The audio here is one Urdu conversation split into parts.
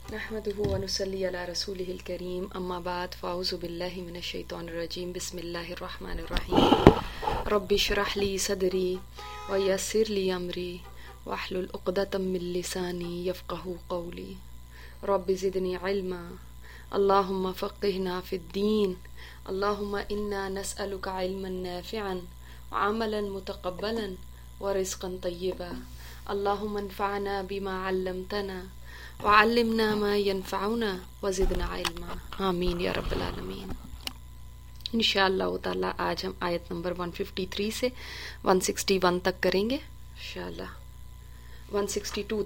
نحمده ونصلي على رسوله الكريم اما بعد فاعوذ بالله من الشيطان الرجيم بسم الله الرحمن الرحيم رب اشرح لي صدري ويسر لي امري واحلل عقدة من لساني يفقهوا قولي رب زدني علما اللهم فقهنا في الدين اللهم انا نسألك علما نافعا وعملا متقبلا ورزقا طيبا اللهم انفعنا بما علمتنا وعلمنا ما ينفعنا وزدنا علما آمین یا رب العالمین۔ انشاءاللہ تعالی آج ہم آیت نمبر 153 سے 161 تک کریں گے انشاءاللہ، 162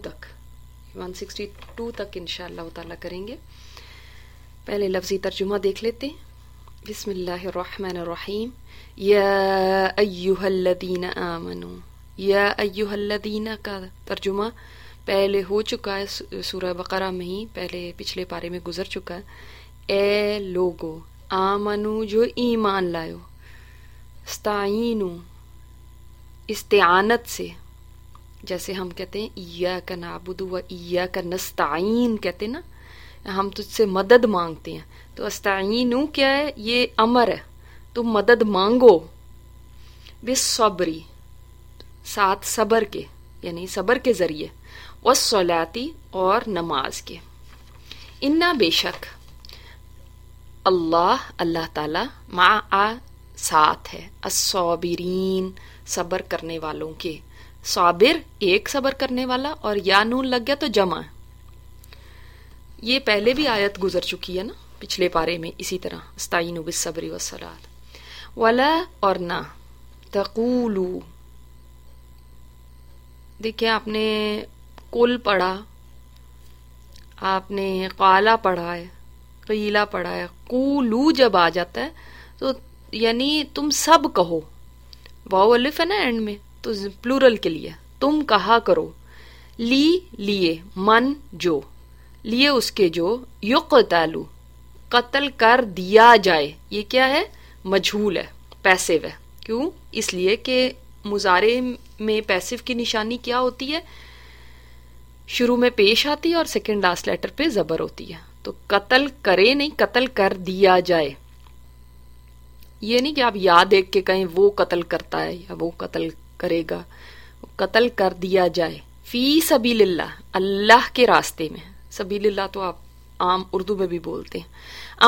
تک انشاءاللہ تعالی کریں گے۔ پہلے لفظی ترجمہ دیکھ لیتے ہیں۔ بسم اللہ الرحمن الرحیم۔ یا ایہا الذین آمنوا، یا ایہا الذین کا ترجمہ پہلے ہو چکا ہے سورہ بقرہ میں ہی، پہلے پچھلے پارے میں گزر چکا ہے۔ اے لوگو، آمنو جو ایمان لائو، استعینو استعانت سے، جیسے ہم کہتے ہیں ایاک نعبد و ایاک نستعین کہتے ہیں نا، ہم تجھ سے مدد مانگتے ہیں، تو استعینو کیا ہے؟ یہ امر ہے، تم مدد مانگو، بالصبری ساتھ صبر کے، یعنی صبر کے ذریعے، والصلاتی اور نماز کے۔ انا بے شک اللہ تعالی مع ساتھ ہے، الصابرین صبر کرنے والوں کے۔ صابر ایک صبر کرنے والا، اور یا نون لگ گیا تو جمع۔ یہ پہلے بھی آیت گزر چکی ہے نا پچھلے پارے میں اسی طرح، استعینوا بالصبر والصلاۃ۔ ولا اور نہ، تقولو دیکھیں آپ نے کل پڑھا، آپ نے قالا پڑھا ہے، قیلا پڑھا ہے، قولو جب آ جاتا ہے تو یعنی تم سب کہو، واو الف ہے نا اینڈ میں، تو پلورل کے لیے تم کہا کرو، لیے من جو، لیے اس کے جو، یقتلو قتل کر دیا جائے، یہ کیا ہے؟ مجھول ہے، پیسو ہے۔ کیوں؟ اس لیے کہ مضارع میں پیسو کی نشانی کیا ہوتی ہے؟ شروع میں پیش آتی ہے اور سیکنڈ لاسٹ لیٹر پہ زبر ہوتی ہے، تو قتل کرے نہیں، قتل کر دیا جائے۔ یہ نہیں کہ آپ یاد دیکھ کے کہیں وہ قتل کرتا ہے یا وہ قتل کرے گا، قتل کر دیا جائے، فی سبیل اللہ اللہ کے راستے میں۔ سبیل اللہ تو آپ عام اردو میں بھی بولتے ہیں۔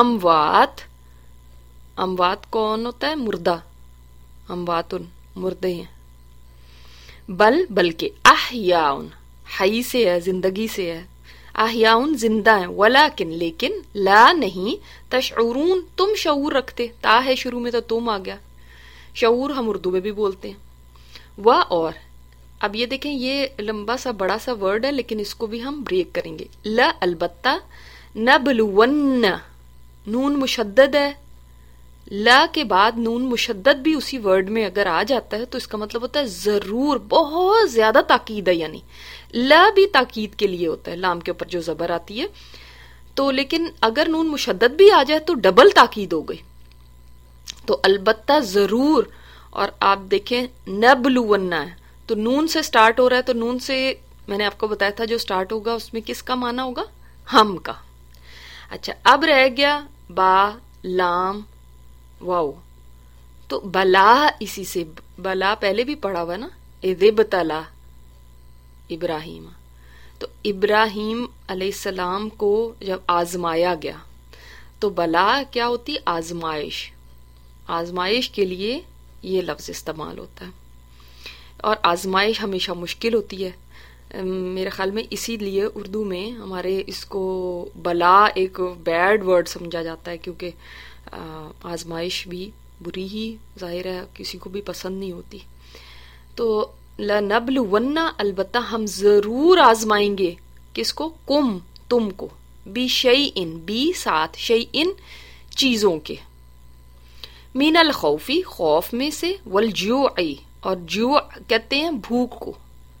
اموات کون ہوتا ہے؟ مردہ، اموات مردے ہیں۔ بلکہ احیاؤن، حی سے ہے، زندگی سے ہے، احیاؤن زندہ ہیں، ولیکن لیکن، لا نہیں، تشعرون تم شعور رکھتے، تا ہے شروع میں تو تم آ گیا، شعور ہم اردو میں بھی بولتے ہیں۔ اور اب یہ دیکھیں، یہ لمبا سا بڑا سا ورڈ ہے لیکن اس کو بھی ہم بریک کریں گے۔ لا البتہ، نبلون نون مشدد ہے، لا کے بعد نون مشدد بھی اسی ورڈ میں اگر آ جاتا ہے تو اس کا مطلب ہوتا ہے ضرور، بہت زیادہ تاکید ہے، یعنی لا بھی تاکید کے لیے ہوتا ہے، لام کے اوپر جو زبر آتی ہے، تو لیکن اگر نون مشدد بھی آ جائے تو ڈبل تاکید ہو گئی، تو البتہ ضرور۔ اور آپ دیکھیں نبلون ہے تو نون سے سٹارٹ ہو رہا ہے، تو نون سے میں نے آپ کو بتایا تھا جو سٹارٹ ہوگا اس میں کس کا معنی ہوگا؟ ہم کا۔ اچھا اب رہ گیا با، لام، واو، تو بلا، اسی سے بلا پہلے بھی پڑھا ہوا نا، اذ ابتلا ابراہیم، تو ابراہیم علیہ السلام کو جب آزمایا گیا تو بلا کیا ہوتی؟ آزمائش، آزمائش کے لیے یہ لفظ استعمال ہوتا ہے، اور آزمائش ہمیشہ مشکل ہوتی ہے۔ میرے خیال میں اسی لیے اردو میں ہمارے اس کو بلا ایک بیڈ ورڈ سمجھا جاتا ہے، کیونکہ آزمائش بھی بری ہی ظاہر ہے، کسی کو بھی پسند نہیں ہوتی۔ تو لَنَبْلُوَنَّ البتہ ہم ضرور آزمائیں گے، کس کو؟ کم، تم کو، بِشَيْءٍ بی ساتھ، شیئن چیزوں کے، من الخوفی خوف میں سے، والجوع اور جوع کہتے ہیں بھوک کو،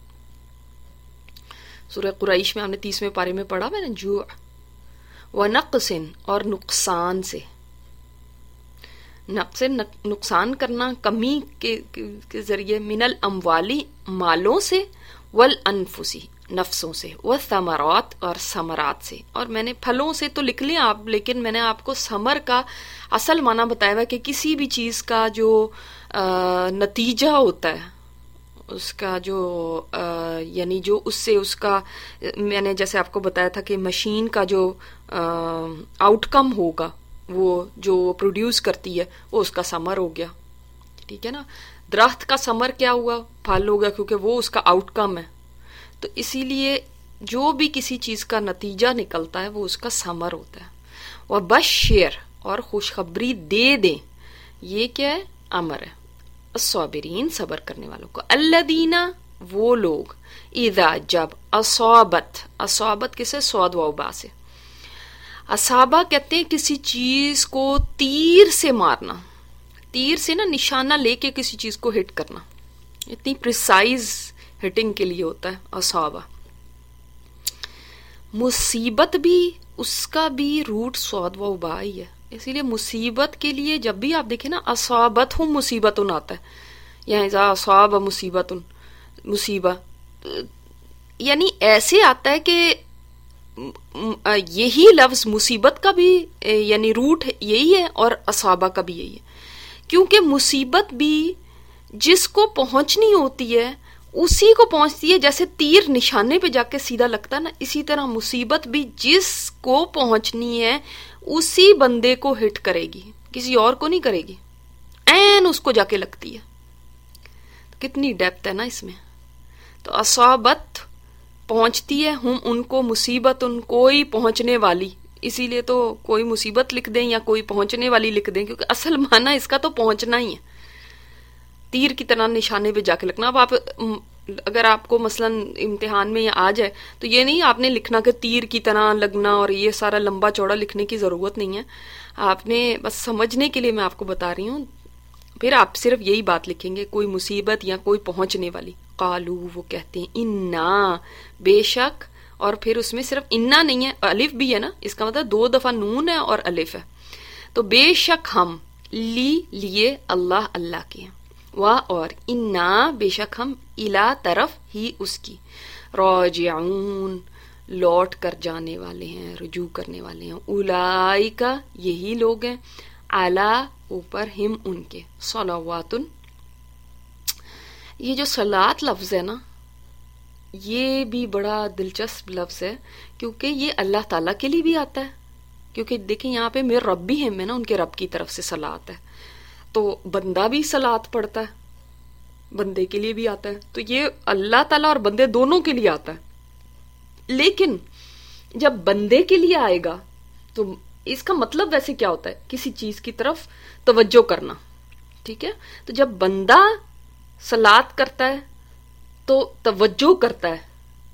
سورہ قریش میں ہم نے 30ویں پارے میں پڑھا میں نے جوع، ونقص اور نقصان سے، نقص نقصان کرنا، کمی کے ذریعے، من الاموالی مالوں سے، والانفسی نفسوں سے، والثمرات اور ثمرات سے، اور میں نے پھلوں سے تو لکھ لیں آپ، لیکن میں نے آپ کو ثمر کا اصل معنی بتایا ہوا کہ کسی بھی چیز کا جو نتیجہ ہوتا ہے، اس کا جو یعنی جو اس سے اس کا، میں نے جیسے آپ کو بتایا تھا کہ مشین کا جو آؤٹ کم ہوگا، وہ جو پروڈیوس کرتی ہے وہ اس کا ثمر ہو گیا، ٹھیک ہے نا. درخت کا ثمر کیا ہوا؟ پھل ہو گیا، کیونکہ وہ اس کا آؤٹ کم ہے. تو اسی لیے جو بھی کسی چیز کا نتیجہ نکلتا ہے وہ اس کا ثمر ہوتا ہے. وبشر، اور خوشخبری دے دیں، یہ کیا ہے؟ امر ہے. الصابرین، صبر کرنے والوں کو. الذین، وہ لوگ، اذا، جب، اصابت کسے؟ صاد و با سے. اصابہ کہتے ہیں کسی چیز کو تیر سے مارنا، تیر سے نا نشانہ لے کے کسی چیز کو ہٹ کرنا، اتنی پریسائز ہٹنگ کے لیے ہوتا ہے اصابہ. مصیبت بھی، اس کا بھی روٹ صاد و با ہی ہے، اسی لیے مصیبت کے لیے جب بھی آپ دیکھیں نا اصابت ہم مصیبت آتا ہے، یا اذا اصاب مصیبت، مصیبت یعنی ایسے آتا ہے کہ یہی لفظ مصیبت کا بھی یعنی روٹ یہی ہے اور اصابہ کا بھی یہی ہے، کیونکہ مصیبت بھی جس کو پہنچنی ہوتی ہے اسی کو پہنچتی ہے، جیسے تیر نشانے پہ جا کے سیدھا لگتا ہے نا، اسی طرح مصیبت بھی جس کو پہنچنی ہے اسی بندے کو ہٹ کرے گی، کسی اور کو نہیں کرے گی، عین اس کو جا کے لگتی ہے. کتنی ڈیپتھ ہے نا اس میں. تو اصابت پہنچتی ہے، ہم ان کو، مصیبت ان کوئی پہنچنے والی، اسی لیے تو کوئی مصیبت لکھ دیں یا کوئی پہنچنے والی لکھ دیں، کیونکہ اصل معنی اس کا تو پہنچنا ہی ہے، تیر کی طرح نشانے پہ جا کے لگنا. اب آپ اگر آپ کو مثلا امتحان میں آ جائے تو یہ نہیں آپ نے لکھنا کہ تیر کی طرح لگنا، اور یہ سارا لمبا چوڑا لکھنے کی ضرورت نہیں ہے، آپ نے بس سمجھنے کے لیے میں آپ کو بتا رہی ہوں. پھر آپ صرف یہی بات لکھیں گے، کوئی مصیبت یا کوئی پہنچنے والی. قالو، وہ کہتے ہیں، انا، بے شک، اور پھر اس میں صرف انا نہیں ہے، الف بھی ہے نا، اس کا مطلب 2 دفعہ نون ہے اور الف ہے. تو بے شک ہم، لیے اللہ، اللہ کے، اور انا، بے شک ہم، الا، طرف ہی اس کی، راجعون، لوٹ کر جانے والے ہیں، رجوع کرنے والے ہیں. اولئک، یہی لوگ ہیں، اعلی، اوپر، ہم، ان کے، صلوات. یہ جو صلات لفظ ہے نا، یہ بھی بڑا دلچسپ لفظ ہے، کیونکہ یہ اللہ تعالیٰ کے لیے بھی آتا ہے، کیونکہ دیکھیں یہاں پہ میرے رب بھی ہیں، نا ان کے رب کی طرف سے صلات ہے، تو بندہ بھی صلات پڑھتا ہے، بندے کے لیے بھی آتا ہے، تو یہ اللہ تعالیٰ اور بندے دونوں کے لیے آتا ہے. لیکن جب بندے کے لیے آئے گا تو اس کا مطلب ویسے کیا ہوتا ہے؟ کسی چیز کی طرف توجہ کرنا، ٹھیک ہے. تو جب بندہ صلات کرتا ہے تو توجہ کرتا ہے،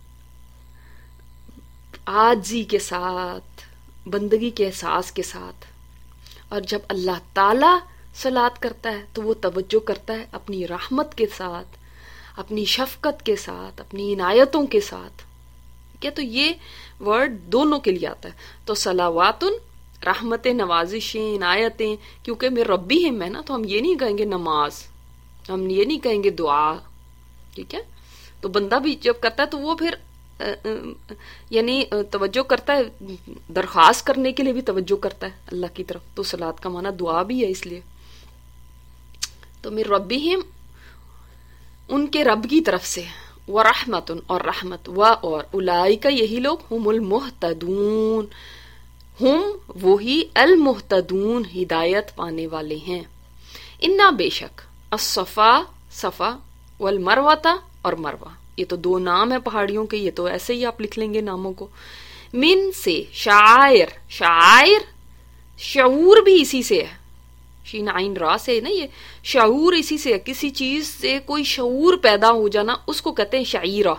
عاجزی کے ساتھ، بندگی کے احساس کے ساتھ. اور جب اللہ تعالی صلات کرتا ہے تو وہ توجہ کرتا ہے اپنی رحمت کے ساتھ، اپنی شفقت کے ساتھ، اپنی عنایتوں کے ساتھ. کیا تو یہ ورڈ دونوں کے لیے آتا ہے. تو صلواتن، رحمت، نوازشیں، عنایتیں، کیونکہ میرے ربی ہم ہے نا، تو ہم یہ نہیں کہیں گے نماز، ہم یہ نہیں کہیں گے دعا، ٹھیک ہے. تو بندہ بھی جب کرتا ہے تو وہ پھر یعنی توجہ کرتا ہے، درخواست کرنے کے لیے بھی توجہ کرتا ہے اللہ کی طرف. تو صلات کا معنی دعا بھی ہے، اس لیے تو میرے ربہم، ان کے رب کی طرف سے، ورحمت، اور رحمت، اور اولئک، یہی لوگ، ہم المہتدون، ہم وہی، المہتدون، ہدایت پانے والے ہیں. انا، بے شک، الصفا، صفا، والمروہ، اور مروہ، یہ تو 2 نام ہیں پہاڑیوں کے، یہ تو ایسے ہی آپ لکھ لیں گے ناموں کو. من سے، شعائر، شعائر، شعور بھی اسی سے ہے، شین عین را سے نا، یہ شعور اسی سے ہے، کسی چیز سے کوئی شعور پیدا ہو جانا اس کو کہتے ہیں شعیرہ.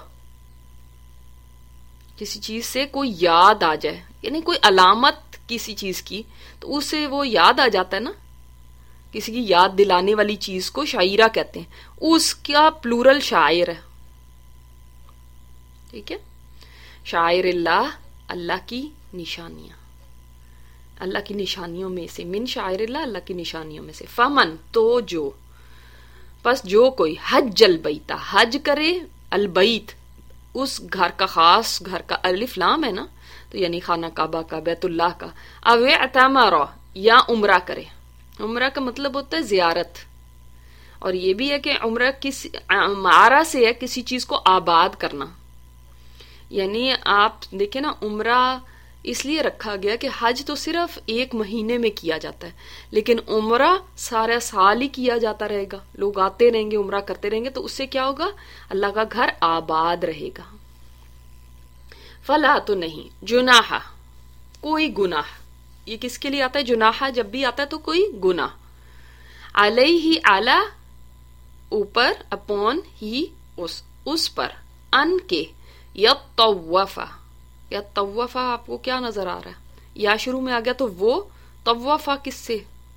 کسی چیز سے کوئی یاد آ جائے، یعنی کوئی علامت کسی چیز کی، تو اسے وہ یاد آ جاتا ہے نا، کسی کی یاد دلانے والی چیز کو شعیرہ کہتے ہیں، اس کا پلورل شاعر ہے، ٹھیک ہے. شاعر اللہ، اللہ کی نشانیاں، اللہ کی نشانیوں میں سے، من شاعر اللہ، اللہ کی نشانیوں میں سے. فمن، تو جو، پس جو کوئی، حج البیت، حج کرے، البیت، اس گھر کا، خاص گھر کا، الف لام ہے نا، تو یعنی خانہ کعبہ کا، بیت اللہ کا، او اعتمر یا عمرہ کرے. عمرہ کا مطلب ہوتا ہے زیارت، اور یہ بھی ہے کہ عمرہ کسی معرہ سے ہے کسی چیز کو آباد کرنا. یعنی آپ دیکھیں نا، عمرہ اس لیے رکھا گیا کہ حج تو صرف ایک مہینے میں کیا جاتا ہے، لیکن عمرہ سارا سال ہی کیا جاتا رہے گا، لوگ آتے رہیں گے، عمرہ کرتے رہیں گے، تو اس سے کیا ہوگا؟ اللہ کا گھر آباد رہے گا. فلا تو نہیں، جناح کوئی گناہ، یہ کس کے لیے آتا ہے جناح؟ جب بھی آتا ہے تو کوئی گناہ. علیہ اعلی اوپر، اپون ہی اس پر، ان کے یطوفا. یطوفا آپ کو کیا نظر آ رہا ہے؟ یا شروع میں آ گیا تو وہ، طوفا کس سے؟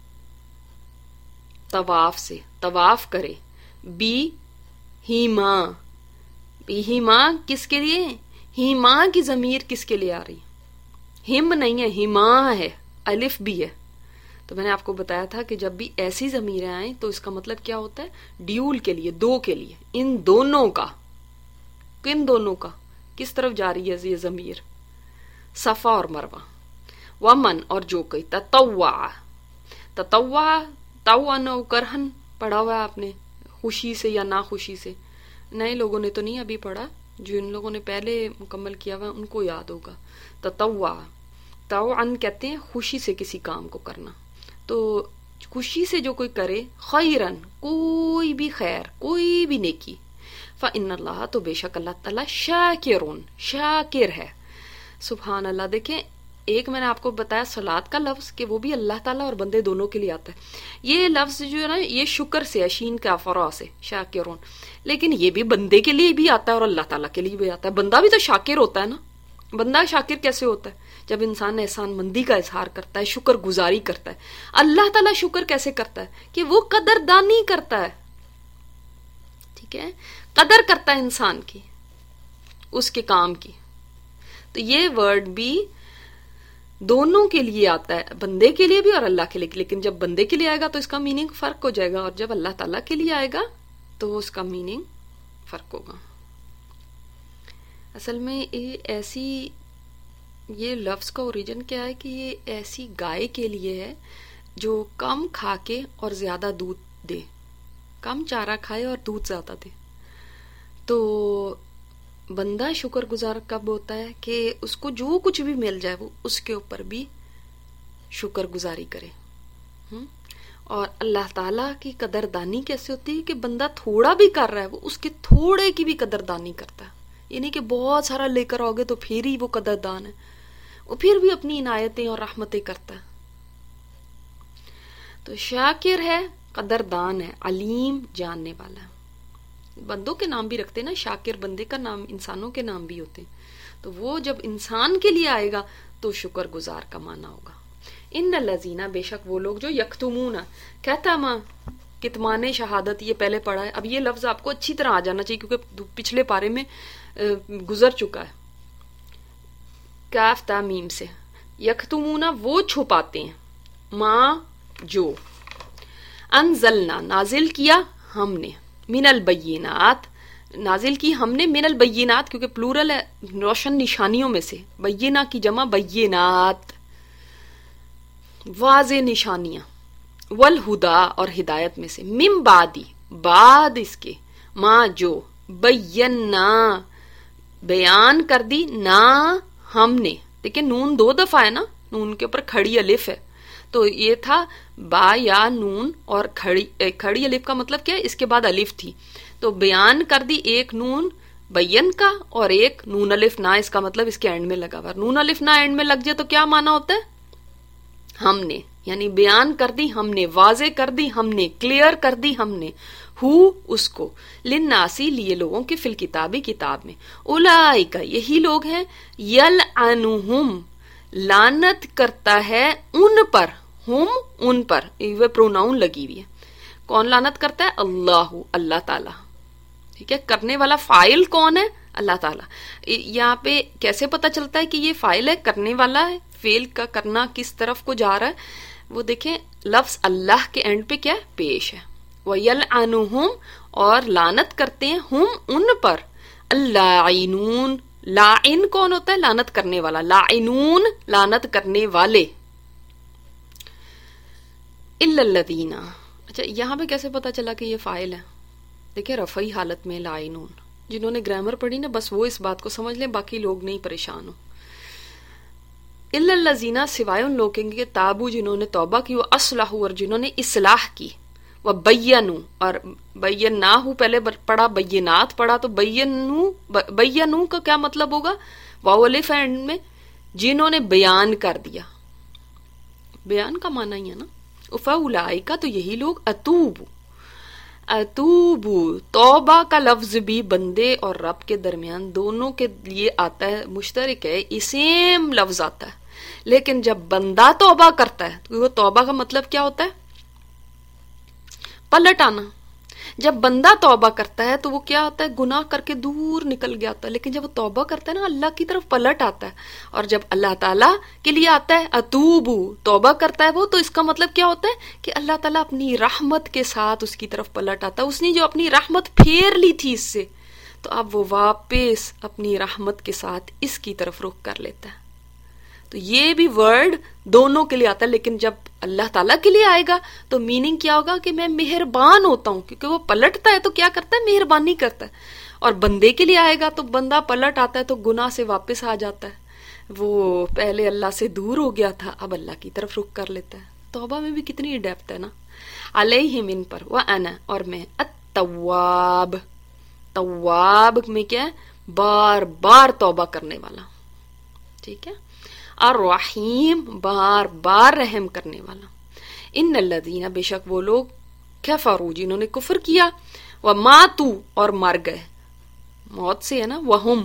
طواف سے، طواف کرے. بی ہیما، ہیما کس کے لیے؟ ہیما کی ضمیر کس کے لیے آ رہی؟ ہم نہیں ہے، ہیما ہے، الف بھی ہے. تو میں نے آپ کو بتایا تھا کہ جب بھی ایسی ضمیریں آئیں تو اس کا مطلب کیا ہوتا ہے؟ ڈیول کے لیے، دو کے لیے، ان دونوں کا. کن دونوں کا؟ کس طرف جا رہی ہے یہ ضمیر؟ صفا اور مروہ. ومن اور جو کوئی تطوع، تطوع طوعن و کرہن پڑھا ہوا ہے آپ نے، خوشی سے یا ناخوشی سے. نئے لوگوں نے تو نہیں ابھی پڑھا، جو ان لوگوں نے پہلے مکمل کیا ہوا ان کو یاد ہوگا. تطوع، طوعن کہتے ہیں خوشی سے کسی کام کو کرنا. تو خوشی سے جو کوئی کرے، خیرن کوئی بھی خیر، کوئی بھی نیکی، فإن اللہ تو بے شک اللہ تعالیٰ شاکرون شاکر ہے. سبحان اللہ. دیکھیں ایک میں نے آپ کو بتایا صلات کا لفظ کہ وہ بھی اللہ تعالیٰ اور بندے دونوں کے لیے آتا ہے. یہ لفظ جو ہے نا یہ شکر سے ہے، شین کا فرا سے، شاکرون. لیکن یہ بھی بندے کے لیے بھی آتا ہے اور اللہ تعالیٰ کے لیے بھی آتا ہے. بندہ بھی تو شاکر ہوتا ہے نا. بندہ شاکر کیسے ہوتا ہے؟ جب انسان احسان مندی کا اظہار کرتا ہے، شکر گزاری کرتا ہے. اللہ تعالیٰ شکر کیسے کرتا ہے؟ کہ وہ قدردانی کرتا ہے. ٹھیک ہے، قدر کرتا ہے انسان کی، اس کے کام کی. تو یہ ورڈ بھی دونوں کے لیے آتا ہے، بندے کے لیے بھی اور اللہ کے لیے. لیکن جب بندے کے لیے آئے گا تو اس کا میننگ فرق ہو جائے گا، اور جب اللہ تعالیٰ کے لیے آئے گا تو اس کا میننگ فرق ہوگا. اصل میں یہ لفظ کا اوریجن کیا ہے کہ یہ ایسی گائے کے لیے ہے جو کم کھا کے اور زیادہ دودھ دے، کم چارہ کھائے اور دودھ زیادہ دے. تو بندہ شکر گزار کب ہوتا ہے؟ کہ اس کو جو کچھ بھی مل جائے وہ اس کے اوپر بھی شکر گزاری کرے. اور اللہ تعالیٰ کی قدردانی کیسے ہوتی ہے؟ کہ بندہ تھوڑا بھی کر رہا ہے وہ اس کے تھوڑے کی بھی قدردانی کرتا ہے. یہ نہیں کہ بہت سارا لے کر آؤ گے تو پھر ہی وہ قدردان ہے، وہ پھر بھی اپنی عنایتیں اور رحمتیں کرتا ہے. تو شاکر ہے، قدردان ہے، علیم جاننے والا ہے. بندوں کے نام بھی رکھتے ہیں نا، شاکر بندے کا نام، انسانوں کے نام بھی ہوتے ہیں. تو وہ جب انسان کے لیے آئے گا تو شکر گزار کا معنی ہوگا. ان الذین، بے شک وہ لوگ جو یکتمون، کہتا ماں کتمان شہادت، یہ پہلے پڑھا ہے. اب یہ لفظ آپ کو اچھی طرح آ جانا چاہیے کیونکہ پچھلے پارے میں گزر چکا ہے. کاف تا میم سے، یکتمون وہ چھپاتے ہیں، ماں جو، انزلنا نازل کیا ہم نے، من البینات نازل کی ہم نے، من البینات کیونکہ پلورل ہے، روشن نشانیوں میں سے، بینہ کی جمع بینات، واضح نشانیاں، والہدا اور ہدایت میں سے، من بعدی بعد اس کے، ماں جو، بینا بیان کر دی، نا ہم نے. دیکھیں نون 2 دفعہ ہے نا، نون کے اوپر کھڑی الف ہے، تو یہ تھا با یا نون، اور کھڑی الف کا مطلب کیا ہے؟ اس کے بعد الف تھی، تو بیان کر دی ایک نون بین کا اور ایک نون الف نہ، اس کا مطلب اس کے اینڈ میں لگا ہوا. نون الف نہ اینڈ میں لگ جائے تو کیا معنی ہوتا ہے؟ ہم نے، یعنی بیان کر دی ہم نے، واضح کر دی ہم نے، کلیئر کر دی ہم نے، ہو اس کو، للناسی لیے لوگوں کے، فی الکتابی کتاب میں، اولئک یہی لوگ ہیں، یلعنہم لعنت کرتا ہے ان پر، ہم ان پر، وہ پروناؤن لگی ہوئی ہے. کون لعنت کرتا ہے؟ اللہ، اللہ تعالیٰ. ٹھیک ہے، کرنے والا فاعل کون ہے؟ اللہ تعالیٰ. یہاں پہ کیسے پتہ چلتا ہے کہ یہ فاعل ہے، کرنے والا ہے؟ فعل کا کرنا کس طرف کو جا رہا ہے وہ دیکھیں، لفظ اللہ کے اینڈ پہ کیا ہے؟ پیش ہے. وَيَلْعَنُهُمْ اور لعنت کرتے ہیں، ہم ان پر، اللاعنون، لاعن کون ہوتا ہے؟ لعنت کرنے والا. لاعنون لعنت کرنے والے. الا الذین، اچھا یہاں پہ کیسے پتا چلا کہ یہ فاعل ہے؟ دیکھیں رفعی حالت میں لاعنون، جنہوں نے گرامر پڑھی نا بس وہ اس بات کو سمجھ لیں، باقی لوگ نہیں پریشان ہو. الا الذین، سوائے ان لوگوں کے تابو جنہوں نے توبہ کی، وہ اصلحوا اور جنہوں نے اصلاح کی، وہ بینو اور بیناہو پہلے پڑھا، بینات پڑھا تو بینو کا کیا مطلب ہوگا؟ واو الف اینڈ میں، جنہوں نے بیان کر دیا. بیان کا معنی ہی ہے نا. فاولئک تو یہی لوگ اتوبو توبہ کا لفظ بھی بندے اور رب کے درمیان دونوں کے لیے آتا ہے، مشترک ہے، سیم لفظ آتا ہے. لیکن جب بندہ توبہ کرتا ہے تو وہ توبہ کا مطلب کیا ہوتا ہے؟ پلٹ آنا. جب بندہ توبہ کرتا ہے تو وہ کیا ہوتا ہے؟ گناہ کر کے دور نکل گیا ہوتا ہے. لیکن جب وہ توبہ کرتا ہے نا اللہ کی طرف پلٹ آتا ہے. اور جب اللہ تعالیٰ کے لیے آتا ہے اتوبو، توبہ کرتا ہے وہ، تو اس کا مطلب کیا ہوتا ہے کہ اللہ تعالیٰ اپنی رحمت کے ساتھ اس کی طرف پلٹ آتا ہے. اس نے جو اپنی رحمت پھیر لی تھی اس سے، تو اب وہ واپس اپنی رحمت کے ساتھ اس کی طرف رخ کر لیتا ہے. تو یہ بھی ورڈ دونوں کے لیے آتا ہے. لیکن جب اللہ تعالیٰ کے لیے آئے گا تو میننگ کیا ہوگا کہ میں مہربان ہوتا ہوں، کیونکہ وہ پلٹتا ہے تو کیا کرتا ہے؟ مہربانی کرتا ہے. اور بندے کے لیے آئے گا تو بندہ پلٹ آتا ہے تو گناہ سے واپس آ جاتا ہے. وہ پہلے اللہ سے دور ہو گیا تھا، اب اللہ کی طرف رخ کر لیتا ہے. توبہ میں بھی کتنی ڈیپتھ ہے نا. علیہم ان پر، وانا اور میں، التواب، تواب میں کیا ہے؟ بار بار توبہ کرنے والا. ٹھیک ہے. الرحیم، بار بار رحم کرنے والا. ان الذین، بے شک وہ لوگ، کفروا جنہوں نے کفر کیا، وماتوا اور مر گئے، موت سے ہے نا، وہم،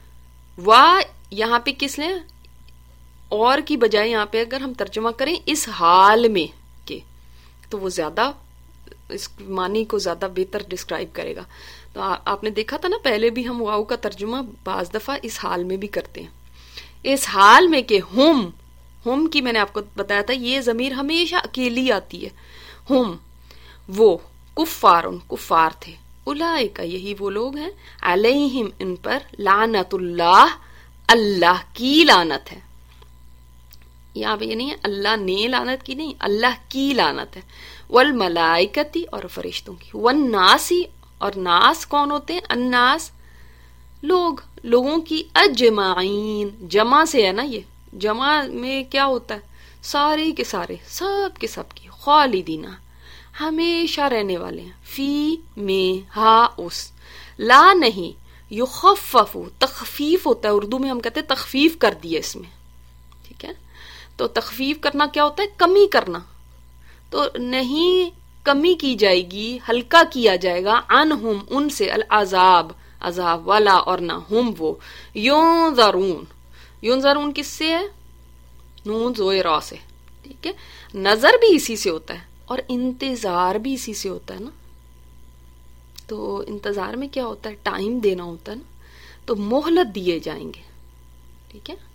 یہاں پہ کس نے اور کی بجائے یہاں پہ اگر ہم ترجمہ کریں اس حال میں کے، تو وہ زیادہ اس معنی کو زیادہ بہتر ڈسکرائب کرے گا. تو آپ نے دیکھا تھا نا پہلے بھی ہم واؤ کا ترجمہ بعض دفعہ اس حال میں بھی کرتے ہیں. اس حال میں کہ ہم کی میں نے آپ کو بتایا تھا یہ ضمیر ہمیشہ اکیلی آتی ہے. ہم وہ کفار تھے. اولئک یہی وہ لوگ ہیں، علیہم ان پر، لعنت اللہ، اللہ کی لعنت ہے. یہاں پہ یہ نہیں ہے اللہ نے لعنت کی، نہیں، اللہ کی لعنت ہے. والملائکتی اور فرشتوں کی، والناسی اور ناس کون ہوتے ہیں؟ الناس لوگوں کی، اجمعین جمع سے ہے نا، یہ جمع میں کیا ہوتا ہے؟ سارے کے سارے، سب کے سب کی، خالدینہ ہمیشہ رہنے والے ہیں، فی میں، ہا اس، لا نہیں، یخفف تخفیف ہوتا ہے، اردو میں ہم کہتے ہیں تخفیف کر دیے اس میں. ٹھیک ہے. تو تخفیف کرنا کیا ہوتا ہے؟ کمی کرنا. تو نہیں کمی کی جائے گی، ہلکا کیا جائے گا، عنہم ان سے، العذاب عذاب والا، اور نہ ہم وہ، یونظرون کس سے ہے؟ نون زوئے را سے. ٹھیک ہے. نظر بھی اسی سے ہوتا ہے اور انتظار بھی اسی سے ہوتا ہے نا. تو انتظار میں کیا ہوتا ہے؟ ٹائم دینا ہوتا ہے نا. تو مہلت دیے جائیں گے. ٹھیک ہے.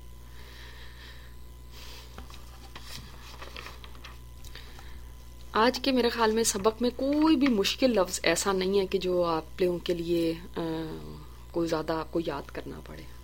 آج کے میرے خیال میں سبق میں کوئی بھی مشکل لفظ ایسا نہیں ہے کہ جو آپ لوگوں کے لیے کوئی زیادہ آپ کو یاد کرنا پڑے.